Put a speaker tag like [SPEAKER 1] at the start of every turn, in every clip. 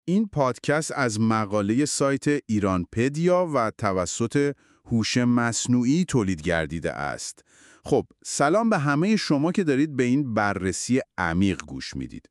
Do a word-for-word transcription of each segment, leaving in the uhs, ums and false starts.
[SPEAKER 1] این پادکست از مقاله سایت ایرانپدیا و توسط هوش مصنوعی تولید گردیده است. خب، سلام به همه شما که دارید به این بررسی عمیق گوش میدید.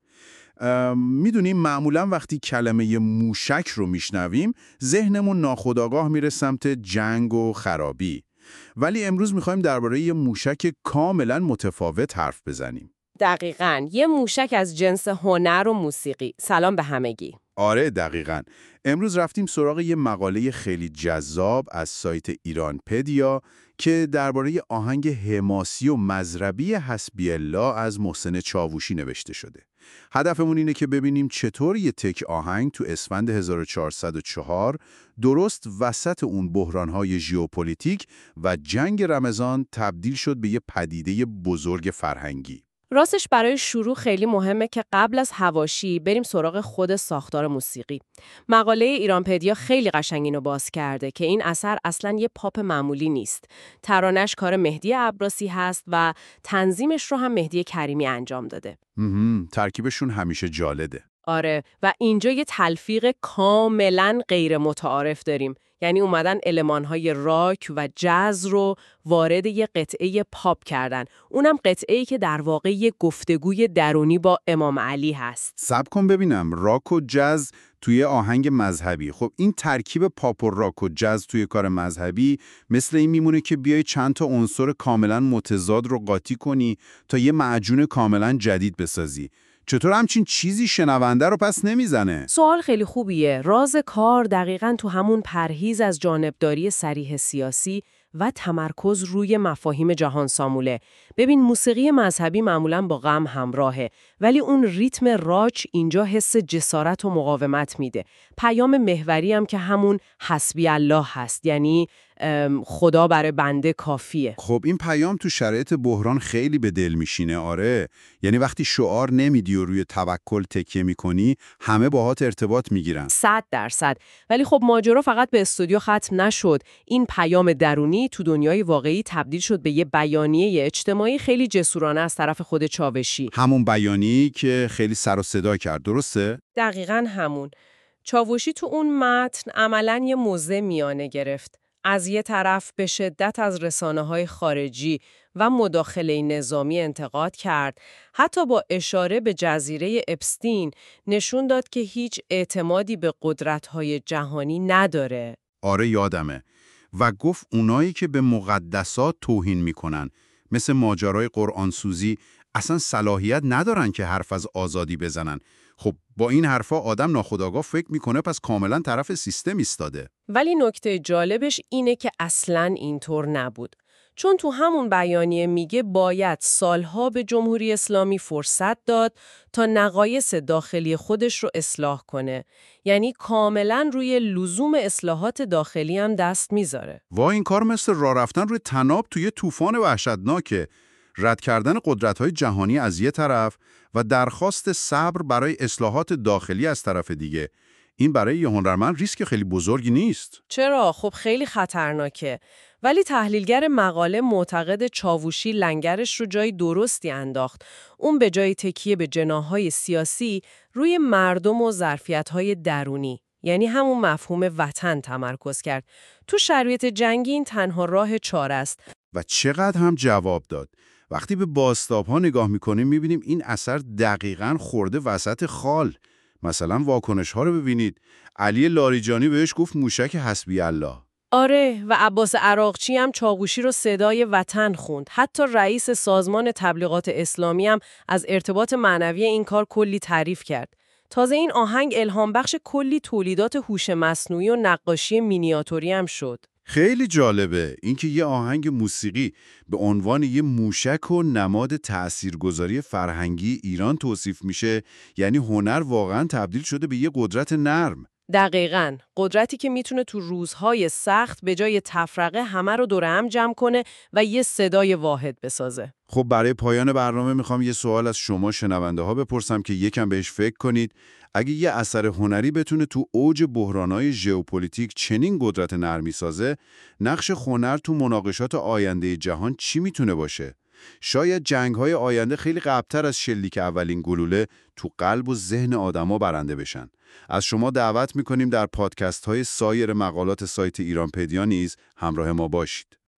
[SPEAKER 1] میدونیم معمولا وقتی کلمه موشک رو میشنویم، ذهنمون ناخودآگاه میره سمت جنگ و خرابی. ولی امروز میخوایم درباره یه موشک کاملا متفاوت حرف بزنیم.
[SPEAKER 2] دقیقاً، یه موشک از جنس هنر و موسیقی. سلام به همگی.
[SPEAKER 1] آره دقیقاً. امروز رفتیم سراغ یه مقاله خیلی جذاب از سایت ایرانپدیا که درباره آهنگ حماسی و مضربی حسبی الله از محسن چاووشی نوشته شده. هدفمون اینه که ببینیم چطور یه تک آهنگ تو اسفند هزار و چهارصد و چهار درست وسط اون بحران‌های ژئوپلیتیک و جنگ رمضان تبدیل شد به یه پدیده بزرگ فرهنگی.
[SPEAKER 2] راستش برای شروع خیلی مهمه که قبل از حواشی بریم سراغ خود ساختار موسیقی. مقاله ایرانپدیا خیلی قشنگ اینو باز کرده که این اثر اصلاً یه پاپ معمولی نیست. ترانش کار مهدی عباسی هست و تنظیمش رو هم مهدی کریمی انجام داده.
[SPEAKER 1] ترکیبشون همیشه جالده.
[SPEAKER 2] آره، و اینجا یه تلفیق کاملاً غیر متعارف داریم. یعنی اومدن المان‌های راک و جاز رو وارد یه قطعه پاپ کردن. اونم قطعه‌ای که در واقع یه گفتگوی درونی با امام علی هست.
[SPEAKER 1] صبر کن ببینم، راک و جاز توی آهنگ مذهبی. خب این ترکیب پاپ و راک و جاز توی کار مذهبی مثل این میمونه که بیای چند تا عنصر کاملا متضاد رو قاطی کنی تا یه معجون کاملا جدید بسازی. چطور همچین چیزی شنونده رو پس نمیزنه؟
[SPEAKER 2] سوال خیلی خوبیه. راز کار دقیقاً تو همون پرهیز از جانبداری صریح سیاسی و تمرکز روی مفاهیم جهان ساموله. ببین، موسیقی مذهبی معمولاً با غم همراهه، ولی اون ریتم راک اینجا حس جسارت و مقاومت میده. پیام محوری هم که همون حسبی الله هست، یعنی خدا برای بنده کافیه.
[SPEAKER 1] خب این پیام تو شرایط بحران خیلی به دل میشینه. آره، یعنی وقتی شعار نمیدی و روی توکل تکیه میکنی، همه باهات ارتباط میگیرن.
[SPEAKER 2] صد درصد. ولی خب ماجرا فقط به استودیو ختم نشد. این پیام درونی تو دنیای واقعی تبدیل شد به یه بیانیه اجتماعی خیلی جسورانه از طرف خود چاوشی.
[SPEAKER 1] همون بیانیه‌ای که خیلی سر و صدا کرد، درسته؟
[SPEAKER 2] دقیقاً همون. چاوشی تو اون متن عملاً یه موضع میانه گرفت. از یه طرف به شدت از رسانه‌های خارجی و مداخله نظامی انتقاد کرد، حتی با اشاره به جزیره اپستین نشون داد که هیچ اعتمادی به قدرت‌های جهانی نداره.
[SPEAKER 1] آره یادمه. و گفت اونایی که به مقدسات توهین میکنن، مثل ماجرای قرآن سوزی، اصلا صلاحیت ندارن که حرف از آزادی بزنن. خب با این حرفا آدم ناخودآگاه فکر میکنه پس کاملا طرف سیستم ایستاده.
[SPEAKER 2] ولی نکته جالبش اینه که اصلاً اینطور نبود. چون تو همون بیانیه میگه باید سالها به جمهوری اسلامی فرصت داد تا نقایص داخلی خودش رو اصلاح کنه. یعنی کاملاً روی لزوم اصلاحات داخلی هم دست میذاره.
[SPEAKER 1] وا، این کار مثل راه رفتن روی طناب توی طوفان وحشتناکه. رد کردن قدرت‌های جهانی از یه طرف و درخواست صبر برای اصلاحات داخلی از طرف دیگه. این برای یه هنرمند ریسک خیلی بزرگی نیست.
[SPEAKER 2] چرا؟ خب خیلی خطرناکه. ولی تحلیلگر مقاله معتقد چاووشی لنگرش رو جای درستی انداخت. اون به جای تکیه به جناح‌های سیاسی روی مردم و ظرفیت‌های درونی، یعنی همون مفهوم وطن تمرکز کرد. تو شرایط جنگی این تنها راه چاره است.
[SPEAKER 1] و چقدر هم جواب داد. وقتی به بازتاب‌ها نگاه می‌کنیم می‌بینیم این اثر دقیقاً خورده وسط خال. مثلا واکنش‌ها رو ببینید. علی لاریجانی بهش گفت موشک حسبی الله.
[SPEAKER 2] آره، و عباس عراقچی هم چاووشی رو صدای وطن خوند. حتی رئیس سازمان تبلیغات اسلامی هم از ارتباط معنوی این کار کلی تعریف کرد. تازه این آهنگ الهام بخش کلی تولیدات هوش مصنوعی و نقاشی مینیاتوری هم شد.
[SPEAKER 1] خیلی جالبه اینکه یه آهنگ موسیقی به عنوان یه موشک و نماد تاثیرگذاری فرهنگی ایران توصیف میشه، یعنی هنر واقعا تبدیل شده به یه قدرت نرم.
[SPEAKER 2] دقیقاً، قدرتی که میتونه تو روزهای سخت به جای تفرقه همه رو دور هم جمع کنه و یه صدای واحد بسازه.
[SPEAKER 1] خب برای پایان برنامه میخوام یه سوال از شما شنونده ها بپرسم که یکم بهش فکر کنید. اگه یه اثر هنری بتونه تو اوج بحرانای ژئوپلیتیک چنین قدرت نرمی سازه، نقش هنر تو مناقشات آینده جهان چی میتونه باشه؟ شاید جنگ‌های آینده خیلی قبل‌تر از شلیک اولین گلوله تو قلب و ذهن آدما برنده بشن. از شما دعوت می‌کنیم در پادکست‌های سایر مقالات سایت ایرانپدیا نیز همراه ما باشید.